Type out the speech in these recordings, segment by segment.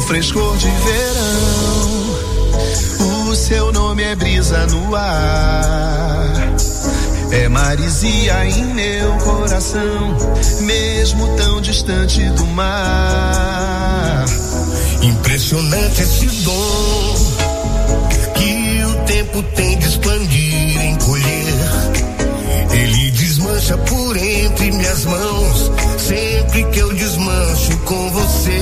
frescor de verão. O seu nome é brisa no ar, é maresia em meu coração, mesmo tão distante do mar. Impressionante esse dom que o tempo tem de expandir, encolher. Ele desmancha por entre minhas mãos, sempre que eu desmancho com você.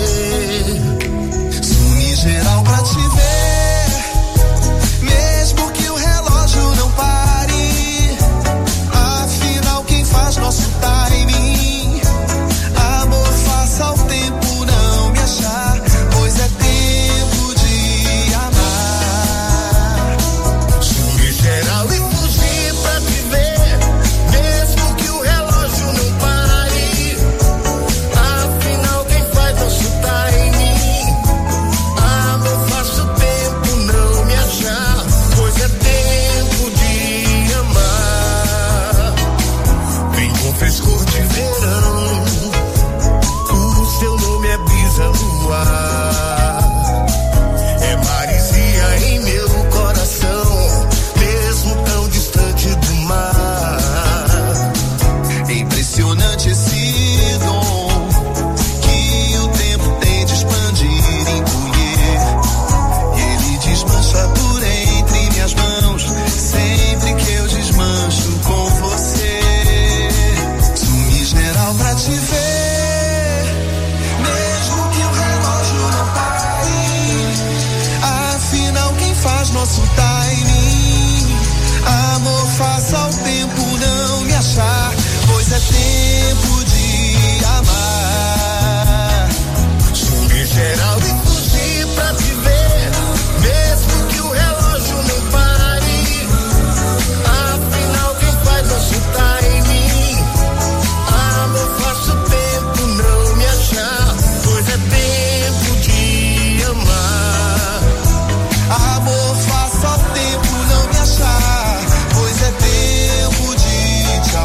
Sumi geral pra te ver, mesmo que o relógio não pare. Afinal, quem faz nosso timing? Amor, faça o tempo não me achar, pois é tempo de amar. Sumi geral e fugir pra te ver, mesmo que o relógio não pare. Afinal, quem faz nosso timing? Amor, faça o tempo não me achar, pois é tempo de amar. Vem com frescor de verão, o seu nome é brisa no ar, é maresia em meu coração, mesmo tão distante do mar. É impressionante esse dom que o tempo tem de expandir, encolher. E ele desmancha por entre minhas mãos, sempre que eu desmancho com você. Sumi geral pra te ver, mesmo que o relógio não pare. Afinal, quem faz nosso timing? Amor, faça o tempo não me achar, pois é tempo de amar. Sumi geral e fugir pra te ver, mesmo que o relógio não pare. Afinal, quem faz nosso timing? Amor, faça o tempo não me achar, pois é tempo de amar. Amor, faça o tempo não me achar, pois é tempo de te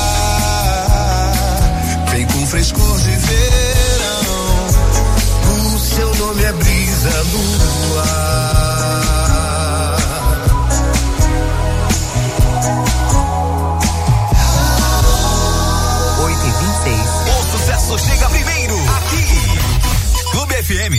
amar. Vem com frescor de verão, O seu nome é brisa no ar. 8h26. O sucesso chega primeiro aqui. Clube FM.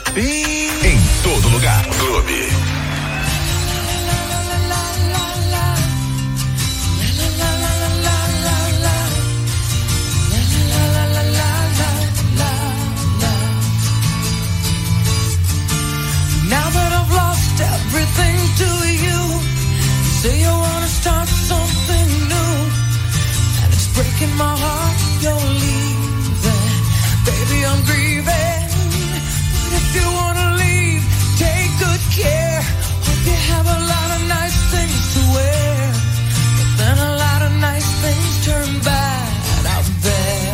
Em todo lugar. Clube. Now that I've lost everything to you, say you wanna start something new, and it's breaking my heart you're leaving. Baby, I'm grieving, but if you wanna leave, take good care. Hope you have a lot of nice things to wear, but then a lot of nice things turn bad out there.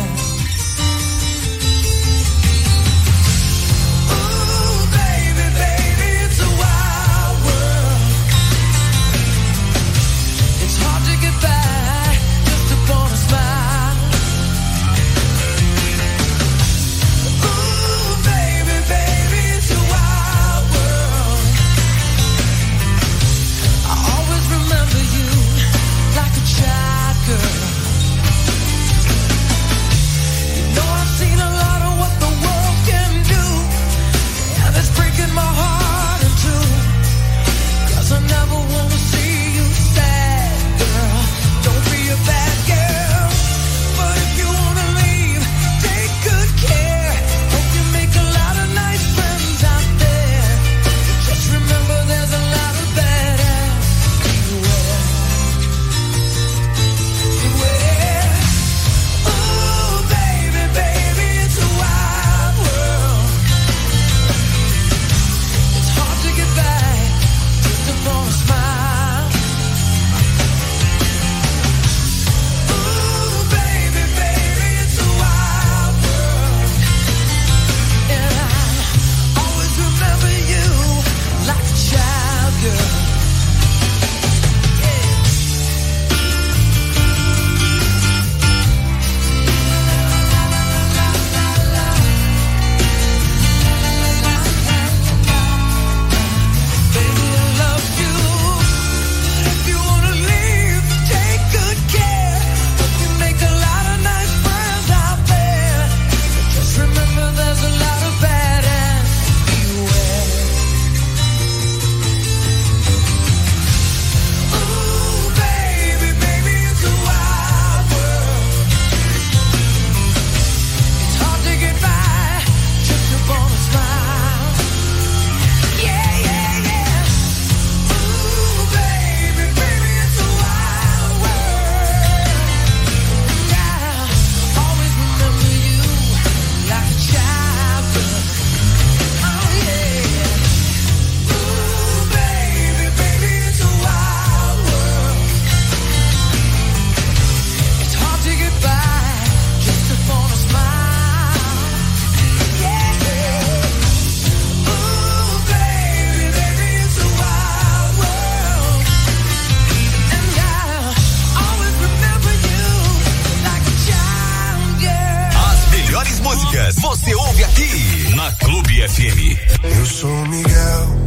Você ouve aqui na Clube FM. Eu sou Miguel,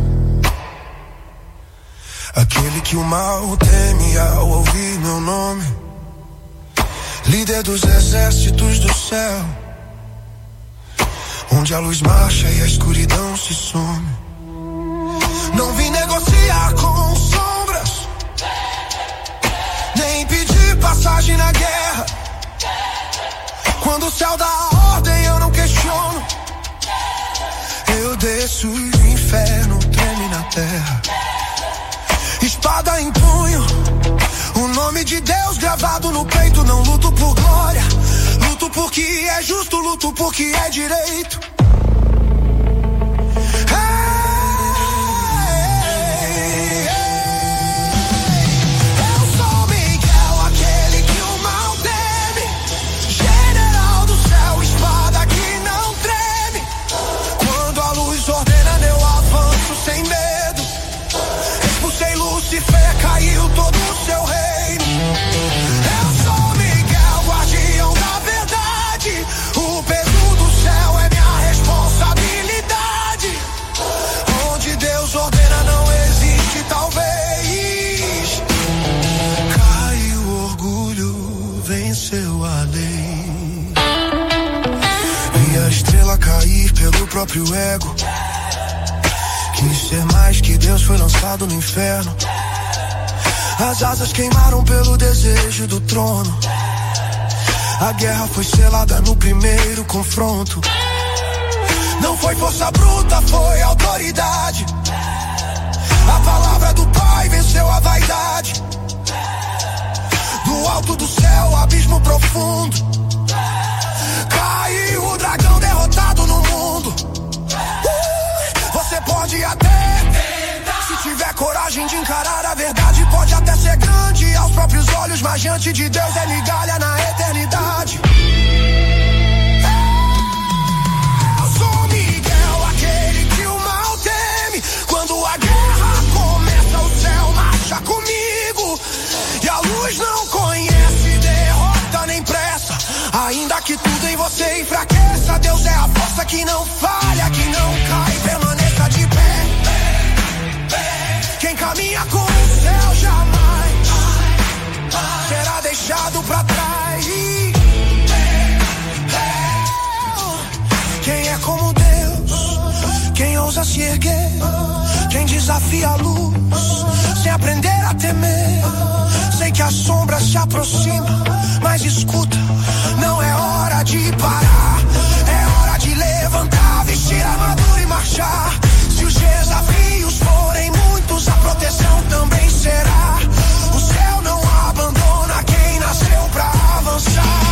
aquele que o mal teme ao ouvir meu nome, líder dos exércitos do céu, onde a luz marcha e a escuridão se some. Não vim negociar com sombras, nem pedir passagem na guerra. Quando o céu dá a ordem eu não questiono. Eu desço e o inferno treme na terra. Espada em punho, o nome de Deus gravado no peito. Não luto por glória, luto porque é justo, luto porque é direito. Lucifer caiu todo o seu reino. Eu sou Miguel, guardião da verdade. O peso do céu é minha responsabilidade. Onde Deus ordena não existe talvez. Caiu o orgulho, venceu a lei. Vi a estrela cair pelo próprio ego. E ser mais que Deus foi lançado no inferno. As asas queimaram pelo desejo do trono. A guerra foi selada no primeiro confronto. Não foi força bruta, foi autoridade. A palavra do Pai venceu a vaidade. Do alto do céu, abismo profundo. Caiu o dragão derrotado no mundo. Você pode até, se tiver coragem de encarar a verdade, pode até ser grande aos próprios olhos, mas diante de Deus é migalha na eternidade. Eu sou Miguel, aquele que o mal teme. Quando a guerra começa, o céu marcha comigo. E a luz não conhece derrota nem pressa. Ainda que tudo em você enfraqueça, Deus é a força que não falha, que não cai, permaneça de pé. Quem caminha com o céu jamais será deixado pra trás. Quem é como Deus, quem ousa se erguer, quem desafia a luz, sem aprender a temer. Sei que a sombra se aproxima, mas escuta, não é hora de parar. É hora de levantar, vestir a armadura e marchar. Se os desafios forem muitos, a proteção também será. O céu não abandona quem nasceu pra avançar.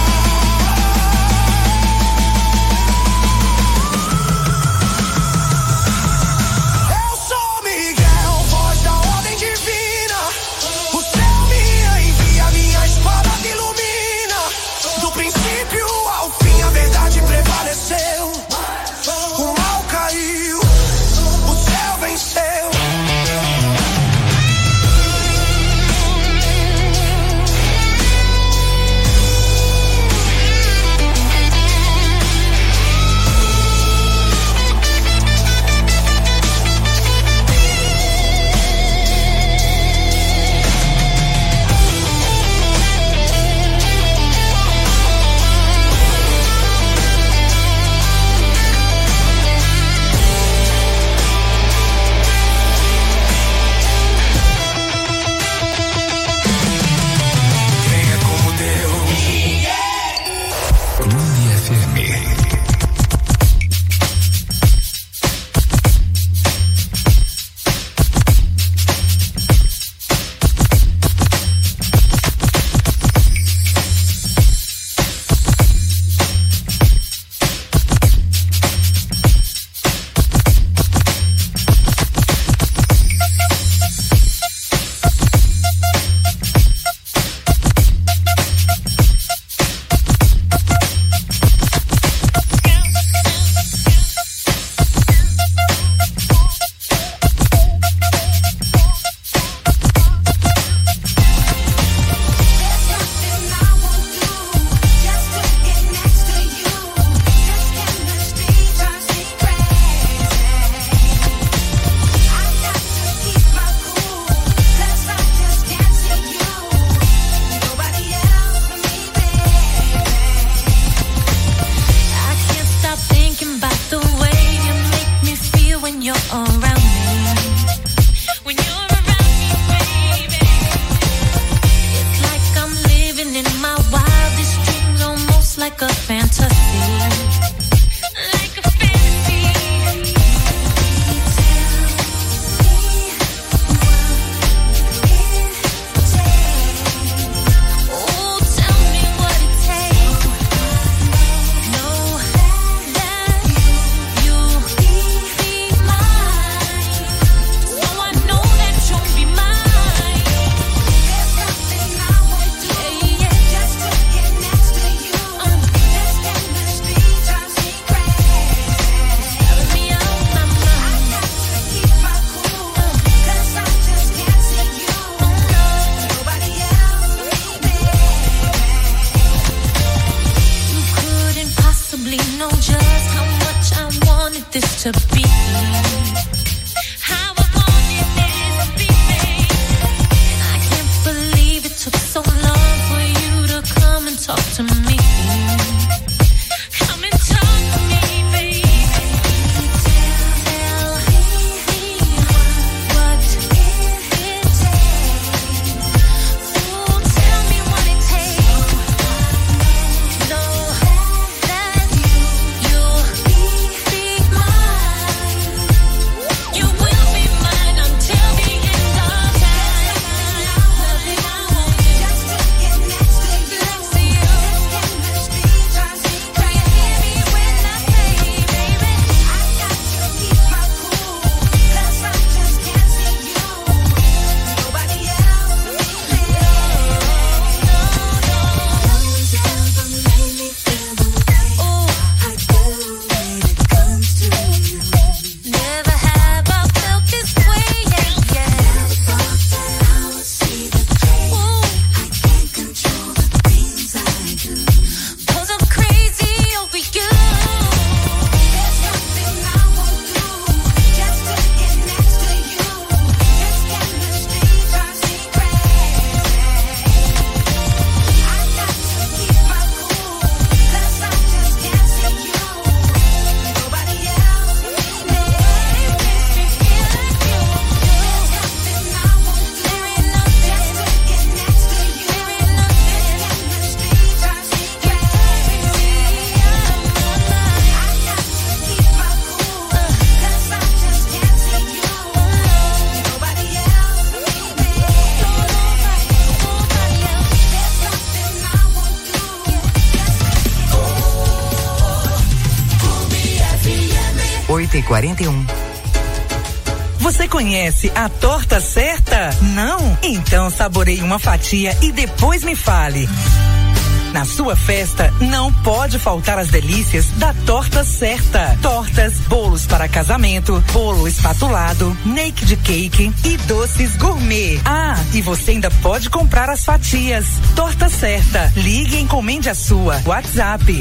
8h41. Você conhece a Torta Certa? Não? Então saboreie uma fatia e depois me fale. Na sua festa, não pode faltar as delícias da Torta Certa. Tortas, bolos para casamento, bolo espatulado, naked cake e doces gourmet. Ah, e você ainda pode comprar as fatias. Torta Certa. Ligue e encomende a sua. WhatsApp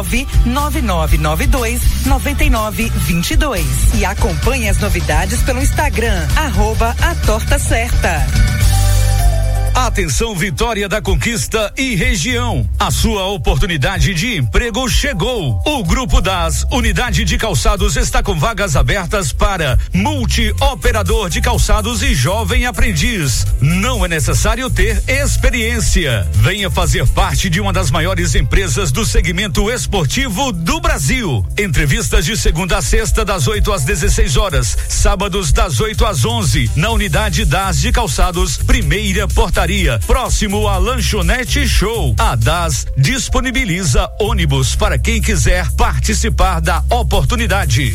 999929922 e acompanhe as novidades pelo Instagram @atortacerta. Atenção, Vitória da Conquista e região. A sua oportunidade de emprego chegou. O Grupo das Unidade de Calçados está com vagas abertas para multi-operador de calçados e jovem aprendiz. Não é necessário ter experiência. Venha fazer parte de uma das maiores empresas do segmento esportivo do Brasil. Entrevistas de segunda a sexta das 8 às 16 horas, sábados das 8 às 11, na Unidade das de Calçados, primeira portaria, próximo à Lanchonete Show. A DAS disponibiliza ônibus para quem quiser participar da oportunidade.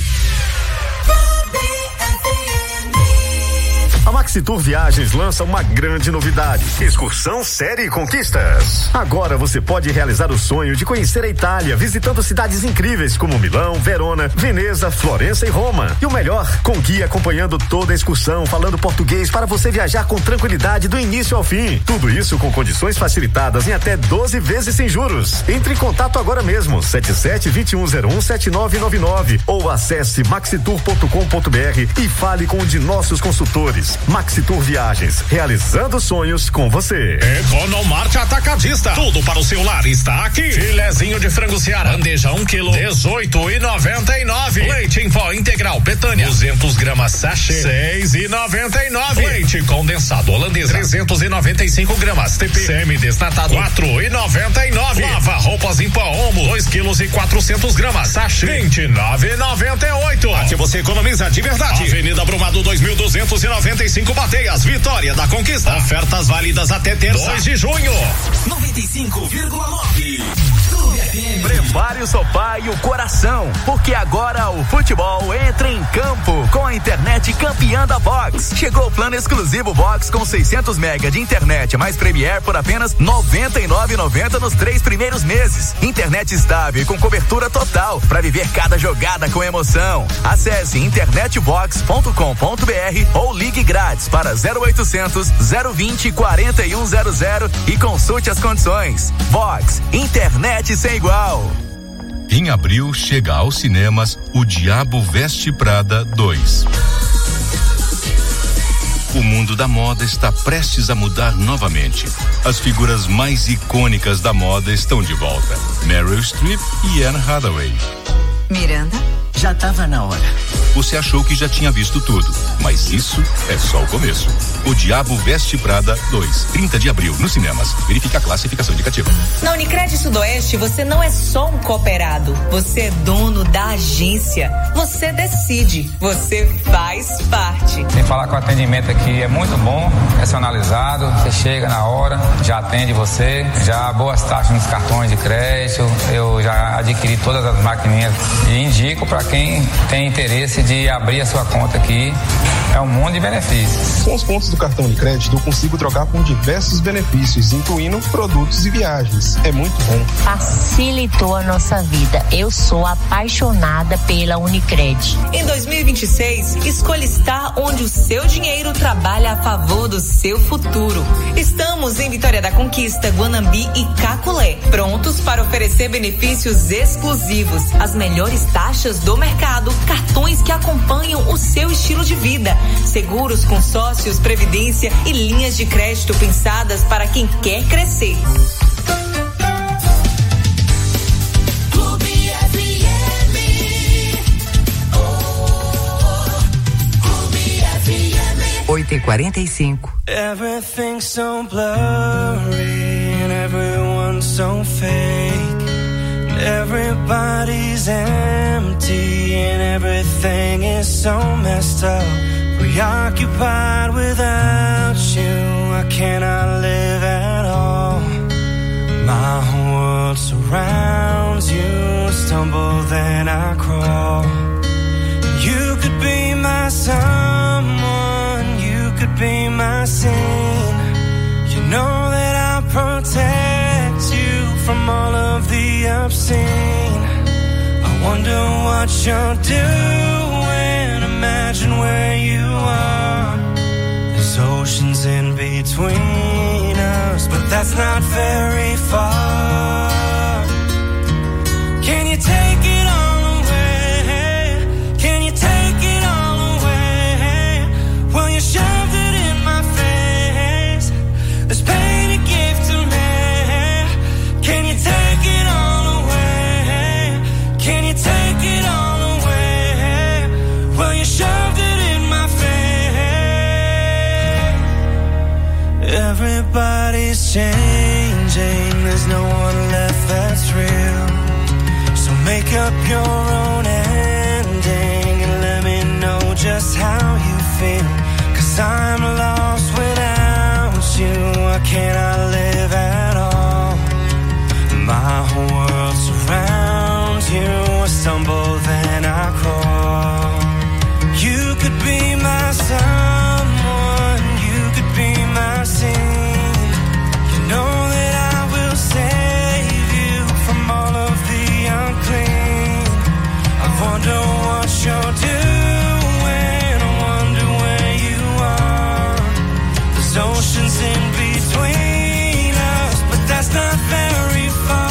A Maxitur Viagens lança uma grande novidade: Excursão Série Conquistas. Agora você pode realizar o sonho de conhecer a Itália, visitando cidades incríveis como Milão, Verona, Veneza, Florença e Roma. E o melhor, com guia acompanhando toda a excursão, falando português para você viajar com tranquilidade do início ao fim. Tudo isso com condições facilitadas em até 12 vezes sem juros. Entre em contato agora mesmo, 77-2101-7999 ou acesse maxitur.com.br e fale com um de nossos consultores. Maxitur Viagens, realizando sonhos com você. Economarte Atacadista, tudo para o seu lar está aqui. Filezinho de frango Ceará, bandeja 1 quilo, 18,99. Leite em pó integral Betânia, 200 gramas sachê, 6,99. Leite condensado holandesa, 395 gramas, TP semi-desnatado, 4,99. Lava roupas em pó Omo, 2 quilos e 400 gramas, sachê, 29,98. Aqui você economiza de verdade. Avenida Brumado 2295, Bateias, Vitória da Conquista. Ofertas válidas até terça, 2 de junho. 95,9. Prepare o sofá e o coração, porque agora o futebol entra em campo com a internet campeã da Vox. Chegou o plano exclusivo Vox com 600 mega de internet mais Premier por apenas R$ 99,90 nos 3 primeiros meses. Internet estável e com cobertura total para viver cada jogada com emoção. Acesse internetvox.com.br ou ligue grátis para 0800 020 4100 e consulte as condições. Vox, internet sem igual. Em abril chega aos cinemas O Diabo Veste Prada 2. O mundo da moda está prestes a mudar novamente. As figuras mais icônicas da moda estão de volta: Meryl Streep e Anne Hathaway. Miranda? Já estava na hora. Você achou que já tinha visto tudo, mas isso é só o começo. O Diabo Veste Prada 2, 30 de abril, nos cinemas. Verifique a classificação indicativa. Na Unicred Sudoeste, você não é só um cooperado. Você é dono da agência. Você decide. Você faz parte. Sem falar que o atendimento aqui é muito bom, personalizado. Você chega na hora, já atende você. Já boas taxas nos cartões de crédito. Eu já adquiri todas as maquininhas e indico para quem tem interesse de abrir a sua conta aqui. É um mundo de benefícios. Com os pontos do cartão de crédito, eu consigo trocar por diversos benefícios, incluindo produtos e viagens. É muito bom. Facilitou a nossa vida. Eu sou apaixonada pela Unicred. Em 2026, escolha estar onde o seu dinheiro trabalha a favor do seu futuro. Estamos em Vitória da Conquista, Guanambi e Caculé, prontos para oferecer benefícios exclusivos, as melhores taxas do mercado, cartões que acompanham o seu estilo de vida, seguros, consórcios, previdência e linhas de crédito pensadas para quem quer crescer. Clube FM. Clube FM. 8h45. Everything's so blurry and everyone's so fake. Everybody's empty and everything is so messed up. Preoccupied without you, I cannot live at all. My whole world surrounds you, stumble then I crawl. You could be my someone, you could be my scene. You know that I'll protect you from all of the obscene. I wonder what you're doing, imagine where you are. There's oceans in between us, but that's not very far. Can you take it all away? Can you take it all away? Well, you shoved it in my face. This pain you gave to me. Can you take it all away? Can you take it all away? Well, you shoved it in my face. Everybody's changing. There's no one left that's real. So make up your own ending and let me know just how you feel. 'Cause I'm lost without you. I cannot live at all. My whole world surrounds you. I stumble, then I crawl. You could be my someone, you could be my scene. You know that I will save you from all of the unclean. I wonder what you're doing, I wonder where you are. There's oceans in between us, but that's not very far.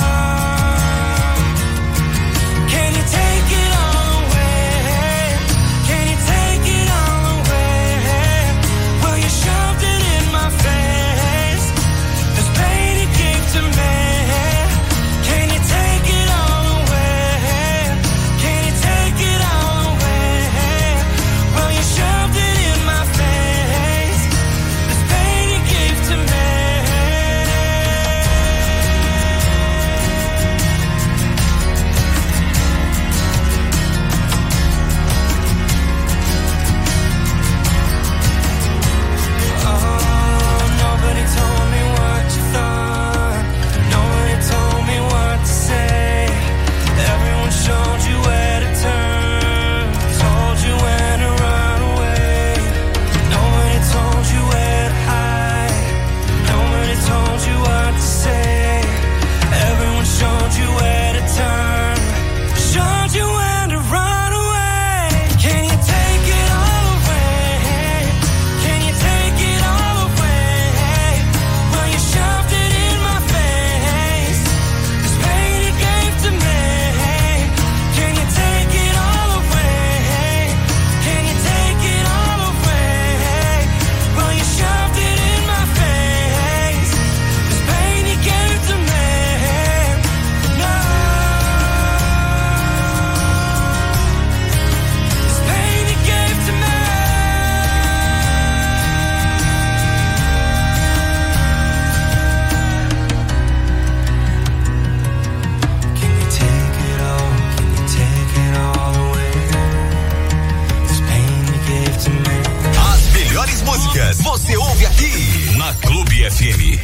Can you take it all away? Can you take it all away? Well, you shoved it in my face. This pain you gave to me. Can you take it all away? Can you take it all away? Well, you shoved it in my face. This pain you gave to me. Oh, nobody told me what you thought. Nobody told me what to say. Everyone showed you where to turn, told you when to run away. Nobody told you where to hide. Nobody told you what to say. Everyone showed you where to turn, showed you when to run away. Can you take it all away? Can you take it all away? Well, you shoved it in my face. This pain you gave to me. Can you take it all away? Can you take it all away? Well, you shoved it in my face. This pain you gave to me. No. This pain you gave to me. Can you take it all? Can you take it all away? This pain you gave to me. As melhores músicas você ouve aqui na Clube FM.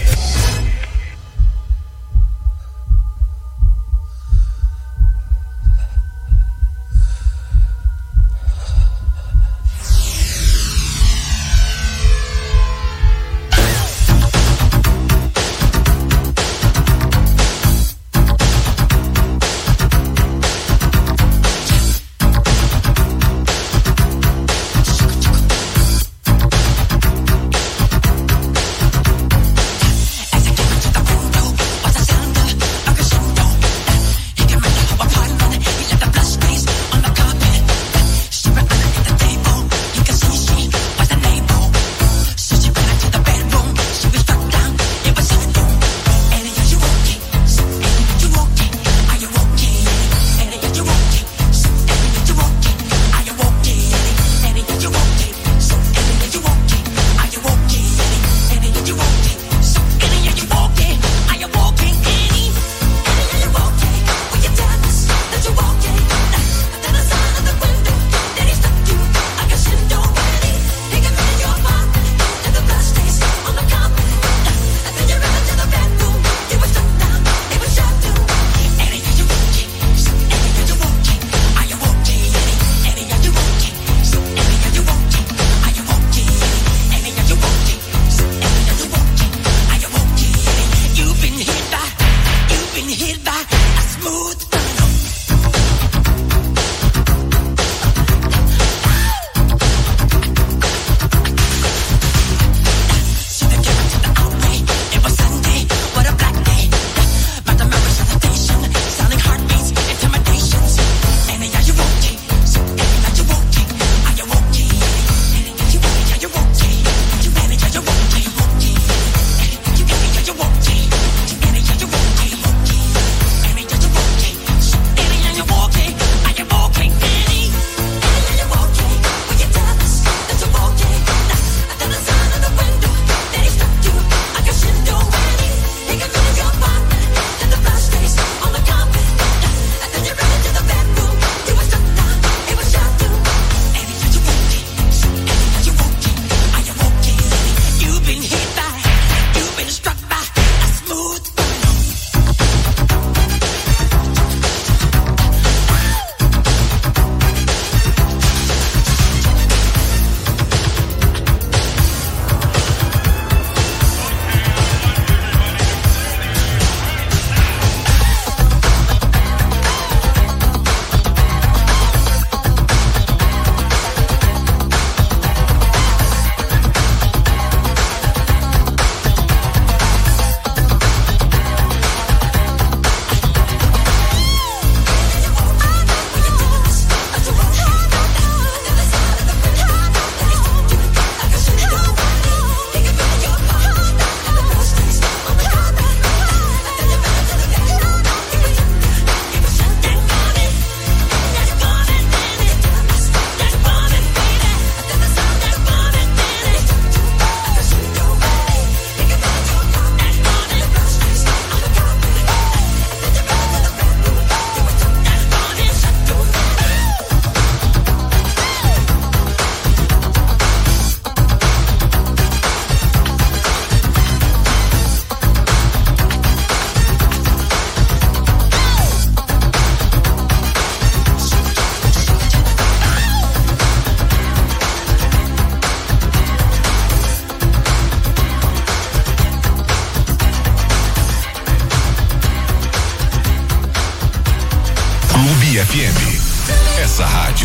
Essa rádio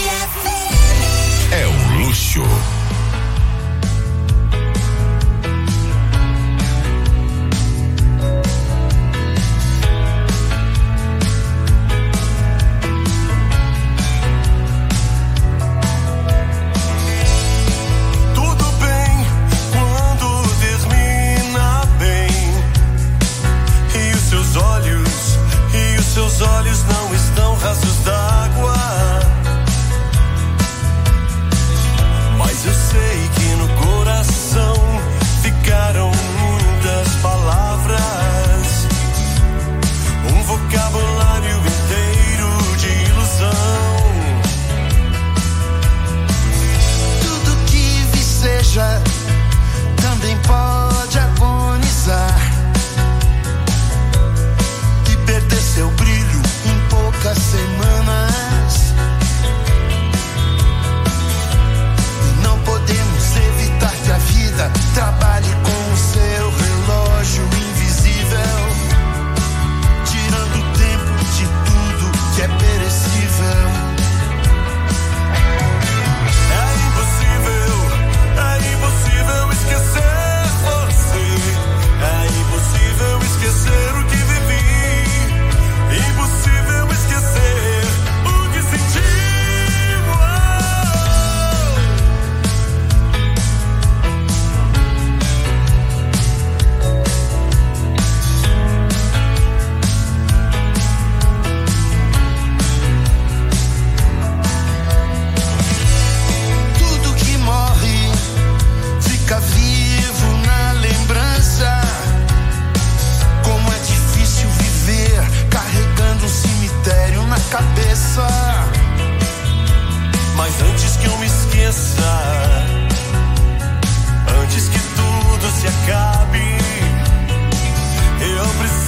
é um luxo. Seus olhos não estão rasos d'água, mas eu sei que no coração ficaram muitas palavras, um vocabulário inteiro de ilusão. Tudo que viceja também pode agonizar e perder seu brilho em poucas semanas. E não podemos evitar que a vida trabalhe com o seu relógio invisível, tirando o tempo de tudo que é perecível. É impossível esquecer você. É impossível esquecer o que vivi. Impossível esquecer o que senti. Tudo que morre fica vivo na lembrança. Como é difícil viver carregando um cemitério na cabeça. Mas antes que eu me esqueça, antes que tudo se acabe, eu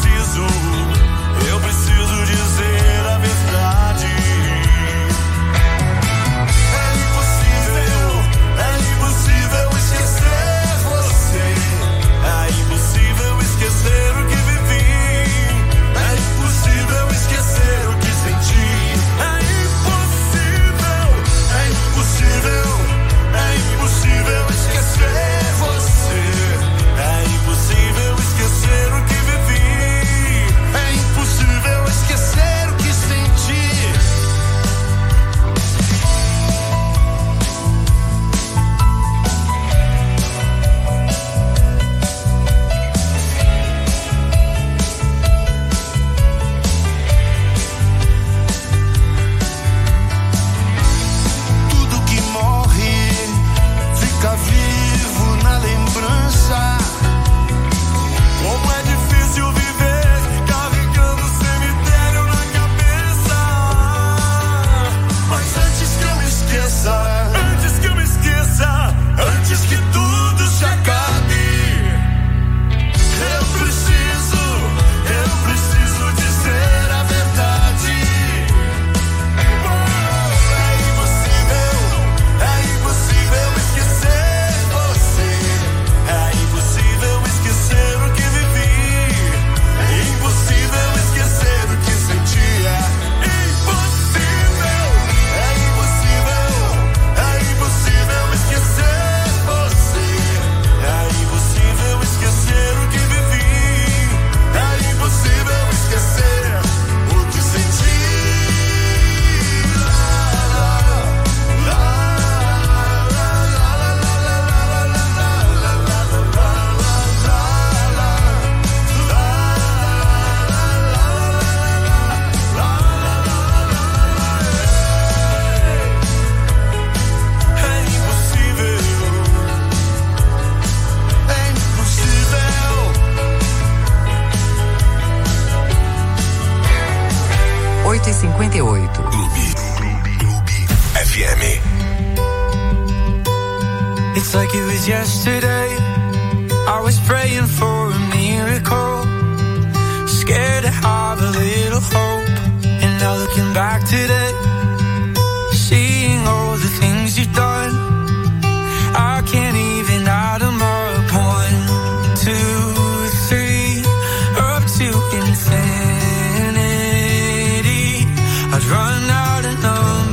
preciso dizer a verdade. É impossível esquecer você. É impossível esquecer o que vivi. É impossível esquecer o que senti. É impossível esquecer você. É impossível esquecer o que vivi. É impossível esquecer o que senti. Tudo que morre fica vivo na lembrança. Como é difícil viver carregando o cemitério na cabeça. Mas antes que eu me esqueça, antes que tudo se acabe, eu preciso dizer a verdade. É impossível esquecer você. É impossível esquecer o que vivi. É impossível esquecer o que sentia. Impossível. É impossível esquecer você. É impossível esquecer o que vivi. É impossível esquecer o que senti. É impossível. 8h58. Clube FM. It's like it was yesterday. I was praying for a miracle, scared to have a little hope. And now looking back today, seeing all the things you've done, I can't even add them up. 1, 2, 3, up to infinity. I'd run out of numbers.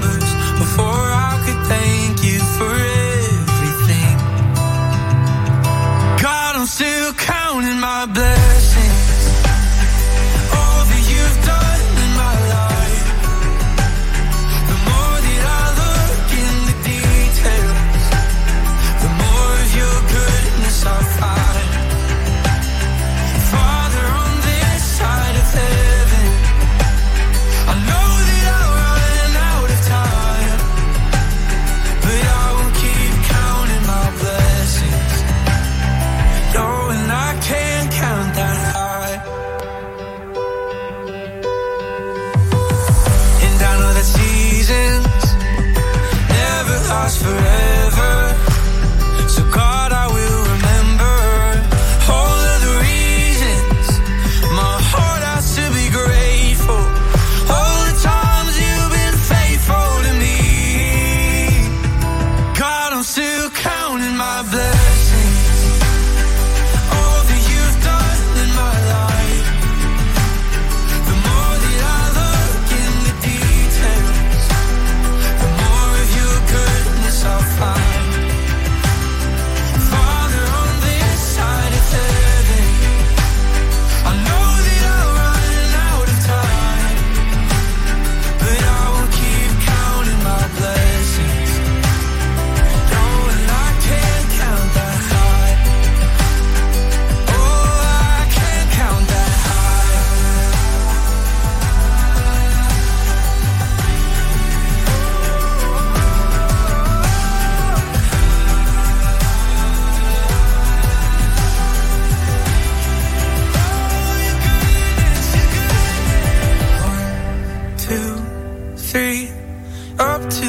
up to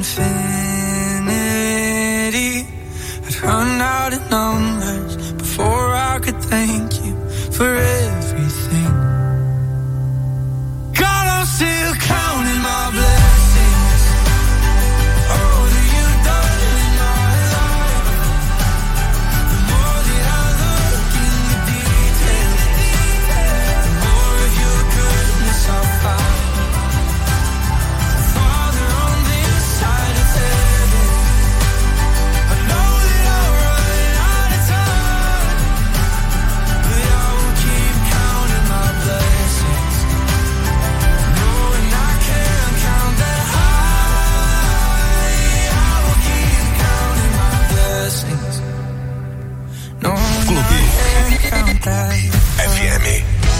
infinity. I'd run out of numbers before I could thank you for everything. God, I'm still counting my blessings. Oh, that you've done in my life. The more that I look in the detail, the more of your goodness I'll find. Father, on this side of heaven, I know that I'll run out of time, but I will keep counting my blessings, knowing I can't count that high. I will keep counting my blessings, knowing I can't count that FM.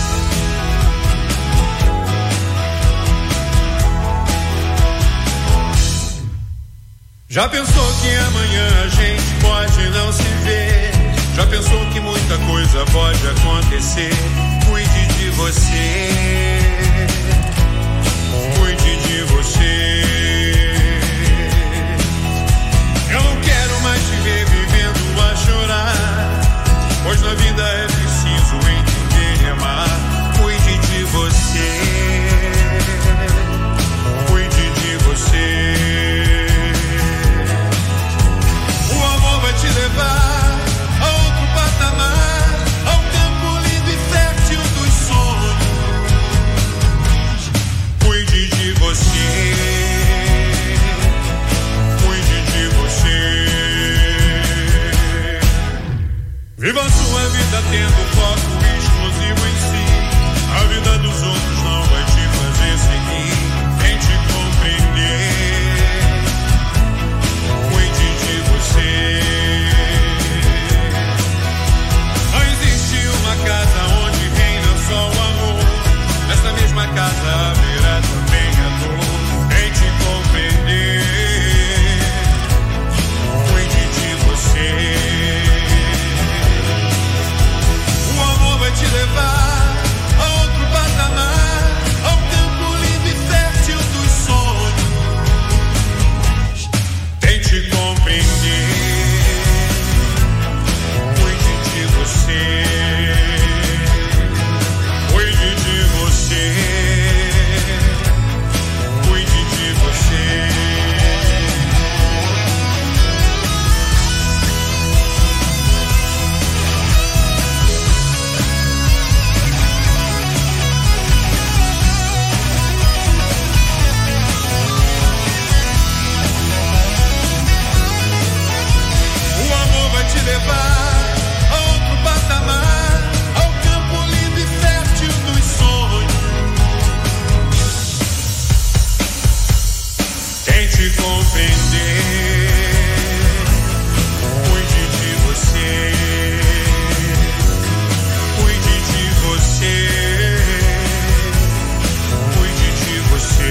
Já pensou que amanhã a gente pode não se ver? Já pensou que muita coisa pode acontecer? Cuide de você. Cuide de você. Eu não quero mais te ver vivendo a chorar, pois na vida é preciso entender e amar. Cuide de você. Cuide de você. Te levar a outro patamar, ao campo lindo e fértil dos sonhos. Cuide de você. Cuide de você. Viva a sua vida tendo foco exclusivo em si. A vida dos outros não vai te fazer seguir. Tente compreender. Cuide de você. Casa onde reina só o amor, nessa mesma casa haverá também a dor. Tente compreender. Cuide de você. O amor vai te levar a outro patamar, ao campo lindo e fértil dos sonhos. Tente compreender. Cuide de você. Cuide de você. Cuide de você. O amor vai te levar a outro patamar, ao campo lindo e fértil dos sonhos. Tente compreender. Cuide de você. Cuide de você. Cuide de você.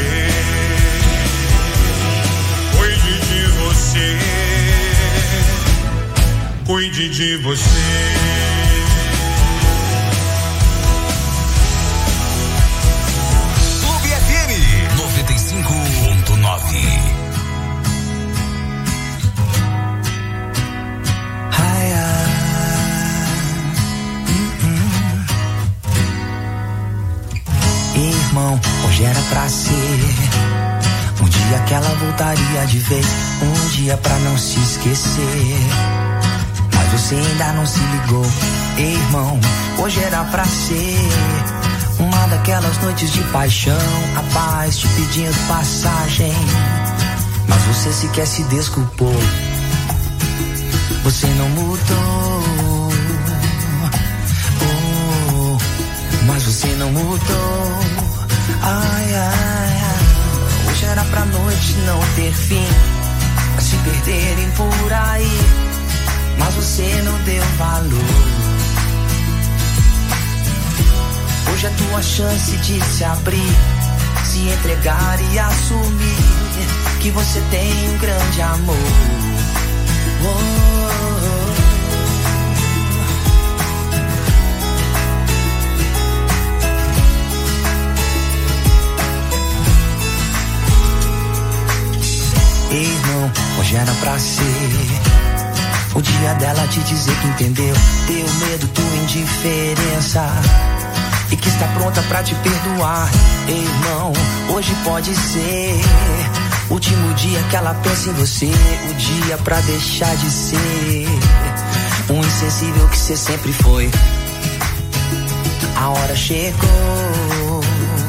Cuide de você. Cuide de você. Clube FM 95.9. Irmão, hoje era pra ser um dia que ela voltaria de vez, um dia pra não se esquecer. Mas você ainda não se ligou, irmão, hoje era pra ser uma daquelas noites de paixão, a paz te pedindo passagem, mas você sequer se desculpou. Você não mudou, mas você não mudou. Ai, ai, ai. Hoje era pra noite não ter fim, pra se perderem por aí, mas você não deu valor. Hoje é tua chance de se abrir, se entregar e assumir que você tem um grande amor. Irmão, hoje era pra ser o dia dela te dizer que entendeu teu medo, tua indiferença e que está pronta pra te perdoar. Irmão, hoje pode ser o último dia que ela pensa em você, o dia pra deixar de ser um insensível que você sempre foi. A hora chegou,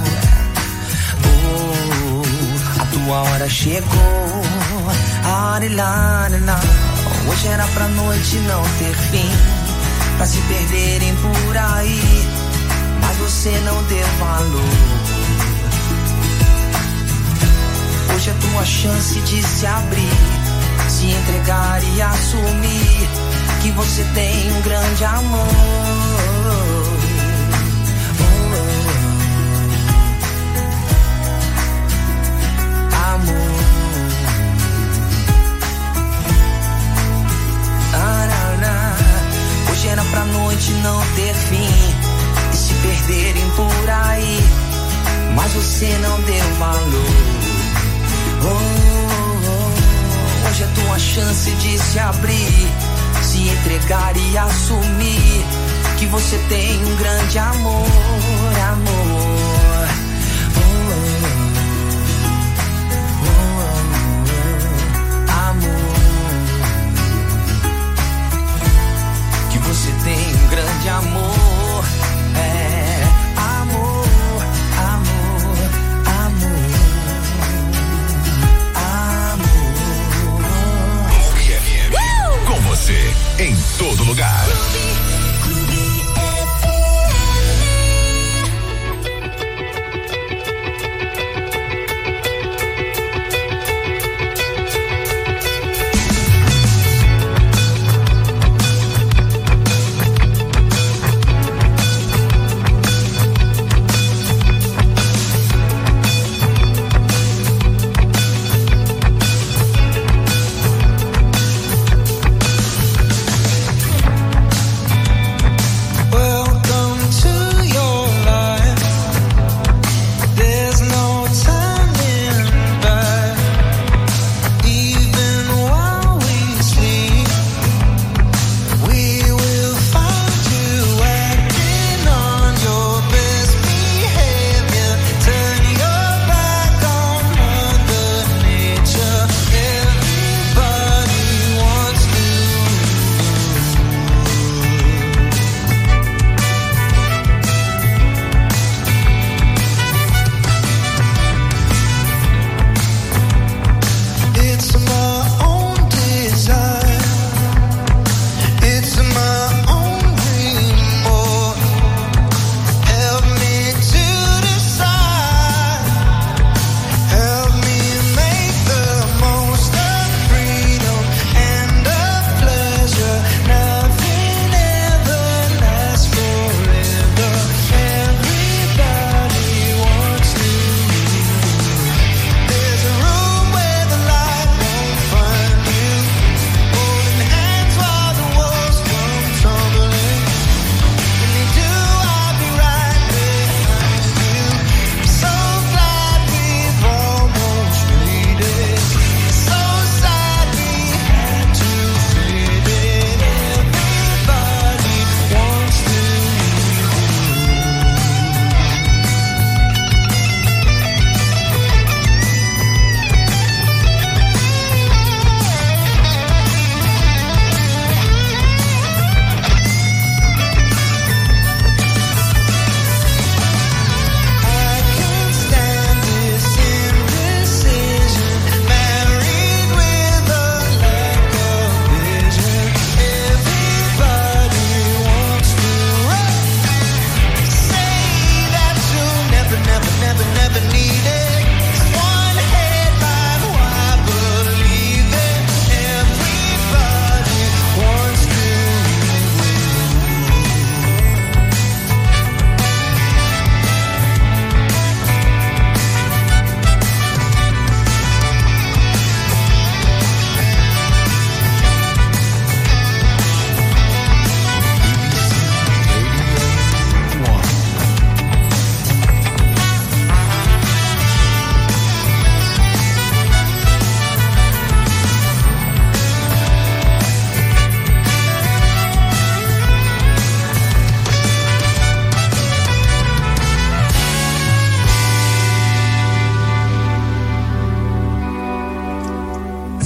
a tua hora chegou. Hoje era pra noite não ter fim, pra se perderem por aí, mas você não deu valor. Hoje é tua chance de se abrir, se entregar e assumir que você tem um grande amor. Amor. Hoje era pra noite não ter fim e se perderem por aí, mas você não deu valor. Hoje é tua chance de se abrir, se entregar e assumir que você tem um grande amor, amor. Amor. Que você tem um grande amor, amor, amor, amor, amor. Com você em todo lugar.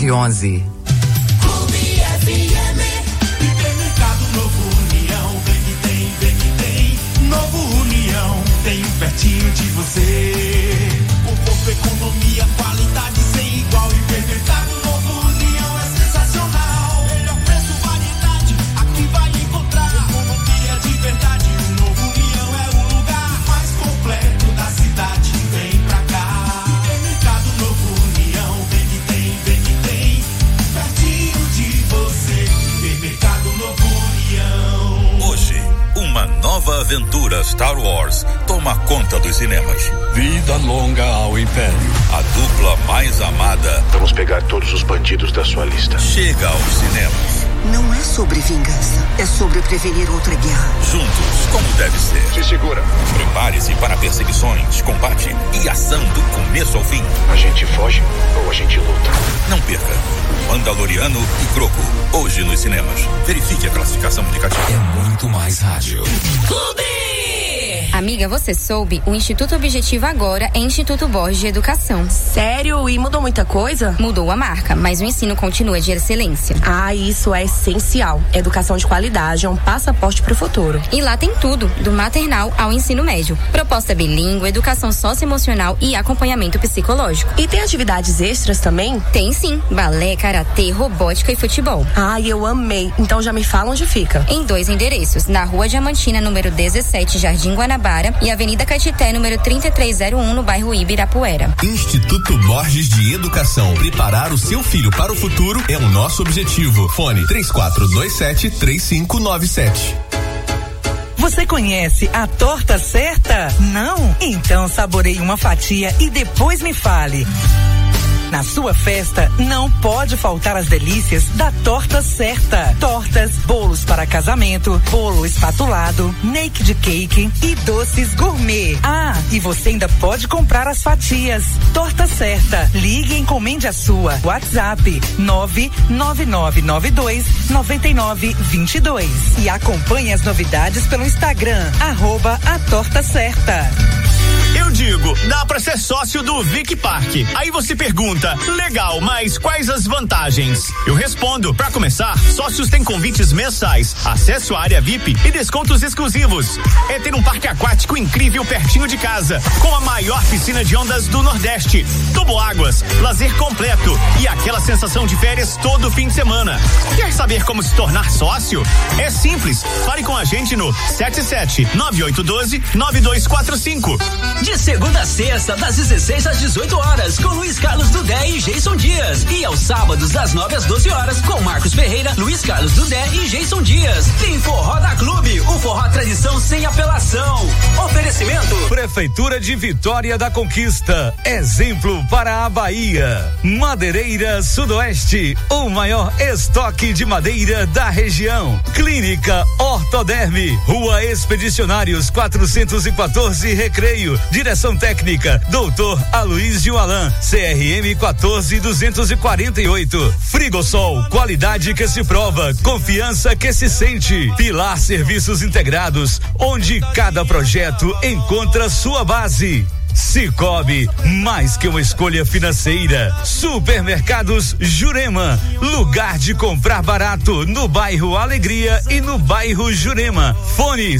911. Hipermercado Novo União, vem que tem. Novo União, tem um pertinho de você. Conforto, economia, qualidade sem igual. Hipermercado Novo União é sensacional. Melhor preço, variedade, aqui vai encontrar. Economia de verdade, o Novo União é o lugar mais completo da cidade. Vem pra cá. Hipermercado Novo União, vem que tem. Pertinho de você. Hipermercado Novo União. Hoje, uma nova aventura Star Wars toma conta dos cinemas. Vida longa ao Império. A dupla mais amada. Vamos pegar todos os bandidos da sua lista. Chega aos cinemas. Não é sobre vingança, é sobre prevenir outra guerra. Juntos, como deve ser. Se segura. Prepare-se para perseguições, combate e ação do começo ao fim. A gente foge ou a gente luta? Não perca. Mandaloriano e Grogu. Hoje nos cinemas. Verifique a classificação indicativa. É muito mais rádio. Clube! Amiga, você soube? O Instituto Objetivo agora é Instituto Borges de Educação. Sério? E mudou muita coisa? Mudou a marca, mas o ensino continua de excelência. Ah, isso é essencial. Educação de qualidade é um passaporte para o futuro. E lá tem tudo, do maternal ao ensino médio. Proposta bilíngue, educação socioemocional e acompanhamento psicológico. E tem atividades extras também? Tem sim. Balé, karatê, robótica e futebol. Ai, eu amei. Então já me fala onde fica. Em 2 endereços, na Rua Diamantina, número 17, Jardim Guanabara, e Avenida Caetité, número 3301, no bairro Ibirapuera. Instituto Borges de Educação. Preparar o seu filho para o futuro é o nosso objetivo. Fone 3427-3597. Você conhece a torta certa? Não? Então saboreie uma fatia e depois me fale. Na sua festa, não pode faltar as delícias da Torta Certa. Tortas, bolos para casamento, bolo espatulado, naked cake e doces gourmet. Ah, e você ainda pode comprar as fatias. Torta Certa. Ligue e encomende a sua. WhatsApp 999929922. E acompanhe as novidades pelo Instagram, @atortacerta. Eu digo, dá pra ser sócio do Vic Park. Aí você pergunta, legal, mas quais as vantagens? Eu respondo, pra começar, sócios têm convites mensais, acesso à área VIP e descontos exclusivos. É ter um parque aquático incrível pertinho de casa, com a maior piscina de ondas do Nordeste, toboáguas, lazer completo e aquela sensação de férias todo fim de semana. Quer saber como se tornar sócio? É simples, fale com a gente no 77-9812-9245. De segunda a sexta, das 16 às 18 horas, com Luiz Carlos Dudé e Jason Dias. E aos sábados, das 9 às 12 horas, com Marcos Ferreira, Luiz Carlos Dudé e Jason Dias. Tem Forró da Clube, o forró tradição sem apelação. Oferecimento: Prefeitura de Vitória da Conquista. Exemplo para a Bahia. Madeireira Sudoeste, o maior estoque de madeira da região. Clínica Ortoderme, Rua Expedicionários 414, Recreio. Direção técnica, Dr. Aloysio Alan, CRM 14248. Frigosol, qualidade que se prova, confiança que se sente. Pilar Serviços Integrados, onde cada projeto encontra sua base. Cicobi, mais que uma escolha financeira. Supermercados Jurema, lugar de comprar barato no bairro Alegria e no bairro Jurema. Fone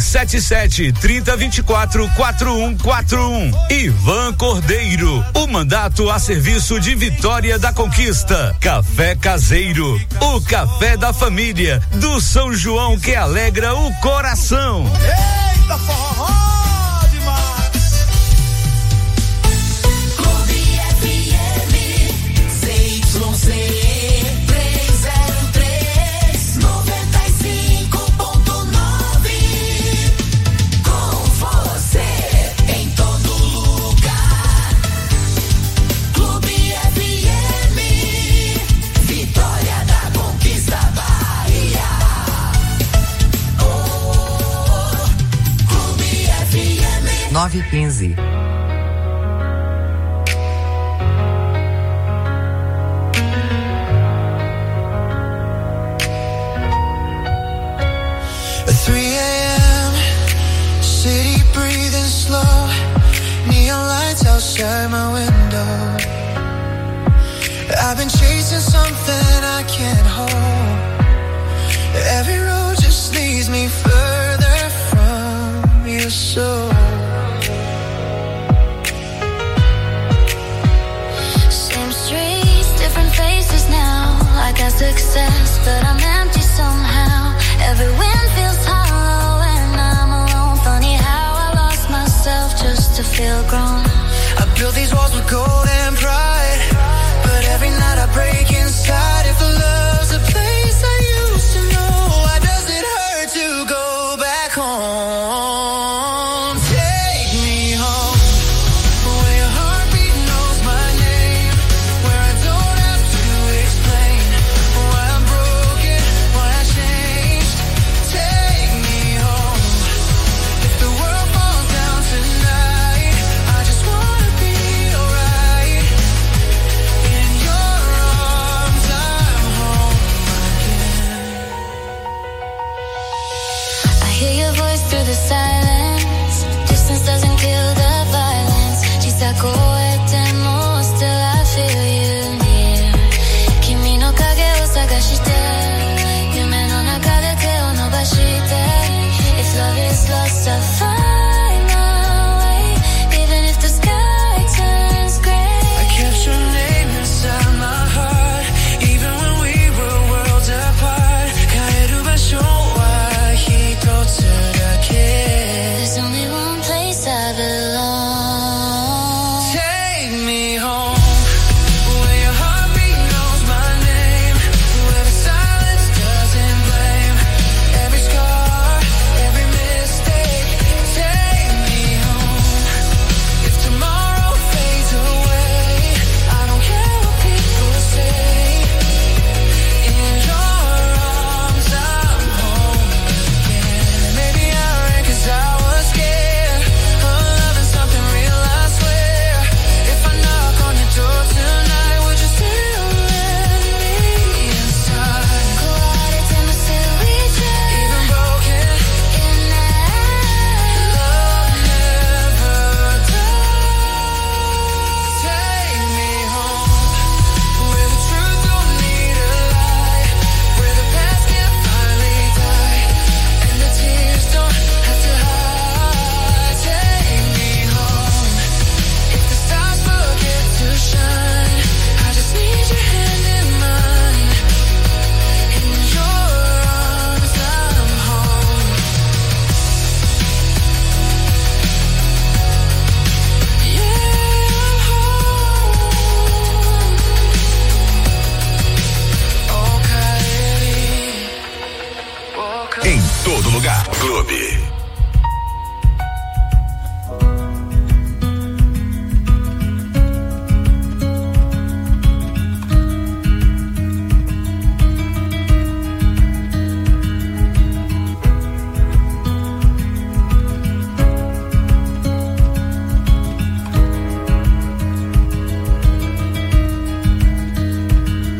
77-3024-4141. Ivan Cordeiro, o mandato a serviço de Vitória da Conquista. Café Caseiro, o café da família, do São João que alegra o coração. Eita, forró! Oh, 9:15. At 3 a.m., city breathing slow, neon lights outside my window. I've been chasing chasing something I can't hold. Every road just leads me further from your soul. Same streets, different faces now. I got success, but I'm empty somehow. Every wind feels hollow when I'm alone. Funny how I lost myself just to feel grown. I built these walls with gold and pride, but every night I break inside. If love's a place I used to know, why does it hurt to go back home? Take me home, where your heartbeat knows my name, where I don't have to explain why I'm broken, why I changed. Take me home, if the world falls down tonight, I just wanna be alright. In your arms, I'm home again. I hear your voice through the silence. Distance doesn't kill the violence. Chisako etemo, still I feel you near. Kimi no kage o sagashite, yume no naka de te o nobashite. If love is lost, I'll find my way, even if the sky turns gray. I kept your name inside my heart, even when we were worlds apart. Kaeru basho wa hito tsurake. There's only one place I belong. Take me home, where your heartbeat knows my name, where the silence doesn't blame every scar, every mistake. Take me home, if tomorrow fades away, I don't care what people say. In your arms, I'm home again. Maybe I ran 'cause I was scared of loving something real, I swear. If I knock on your door tonight, would you still let me inside? Even broken, love never dies. Take me home, where the truth don't need a lie, where the past can finally die, and the tears don't have to hide. Take me home, if the stars forget to shine, I just need your hand in mine. In your arms, I'm home. Yeah, I'm home. Oh, Kairi. Em todo lugar. Clube